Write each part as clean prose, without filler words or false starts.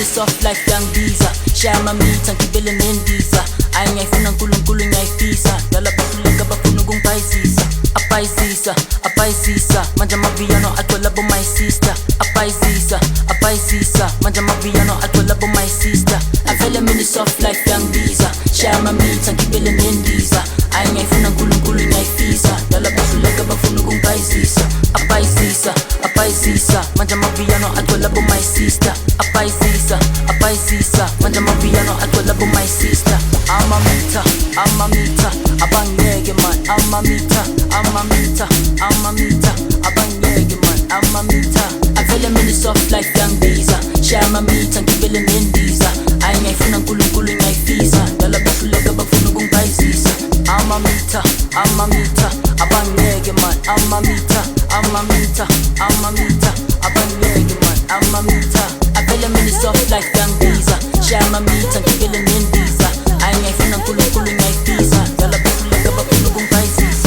mini soft life yangibiza shaya mamitha ngibele nendiza ayingayifuna uNkulunkulu ngiyayifisa dala bahluleka bafuna ukungibhayizisa apayizisa manje amaviyano agcwala bo my sister apayizisa manje amaviyano agcwala bo my sister avele mini soft life yangibiza shaya mamitha ngibele nendiza ayingayifuna uNkulunkulu ngiyayifisa dala bahluleka bafuna ukungibhayizisa apayizisa manje amaviyano agcwala bo my sister apayizisa manje amaviyano agcwala bo my sister amamita abangeke man amamita abangeke man amamita avele mini soft life yangibiza shaya mamitha ngibele nendiza ayingayifuna uNkulunkulu ngiyayifisa dala bahluleka bafuna ukungibhayizisa amamita abangeke man amamita abangeke man amamita avele mini soft life yangibiza shaya mamitha ngibele nendiza ayingayifuna uNkulunkulu ngiyayifisa dala bahluleka bafuna ukungibhayizisa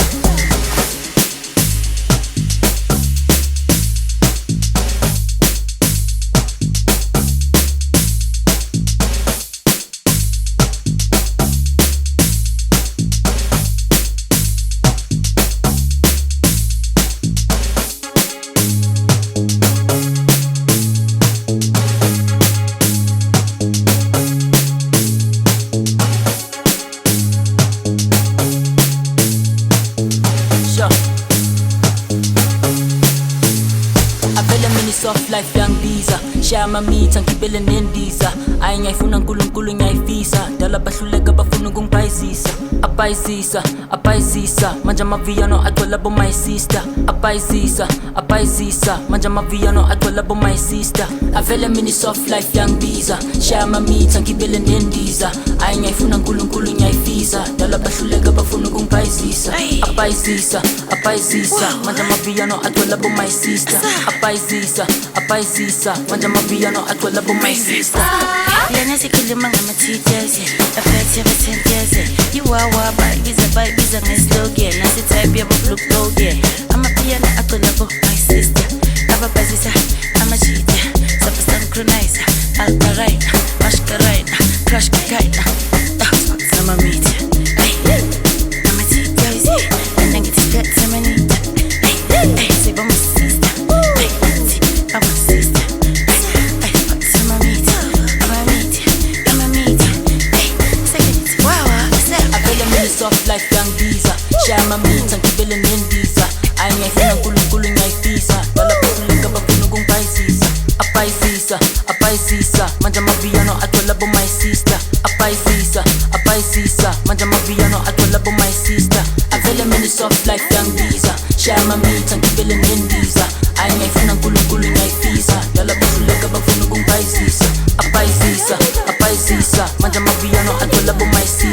avele mini soft life yangibiza shaya mamitha ngibele nendiza ayingayifuna uNkulunkulu ngiyayifisa dala bahluleka bafuna ukungibhayizisa apayizisa manje amaviyano agcwala bo my sister apayizisa manje amaviyano agcwala bo my sister avele mini soft life yangibiza shaya mamitha ngibele nendiza ayingayifuna uNkulunkulu ngiyayifisa dala bahluleka bafuna ukungibhayizisa apayizisa manje amaviyano agcwala bo my sister apayizisa manje amaviyano agcwala bo my sister Lena sikhuluma ngama-T's afethe abathentyeze yiwawa bayibiza ngeslogan nasi-type yabo-blue-blogan amapiyano agcwala bo my sister ababhazisa amajita sabasankronizer albarina mashkarina crash kakaina samamita nama-T's nana ngithi sikathemanita siba my-sister ama-sister soft life yangibiza shaya mamitha ngibele nendiza ayingayifuna uNkulunkulu ngiyayifisa dala bahluleka bafuna ukungibhayizisa apayizisa manje amaviyano agcwala bo my sister apayizisa manje amaviyano agcwala bo my sister avele mini soft life yangibiza shaya mamitha ngibele nendiza ayingayifuna uNkulunkulu ngiyayifisa dala bahluleka bafuna ukungibhayizisa apayizisa manje amaviyano agcwala bo my sister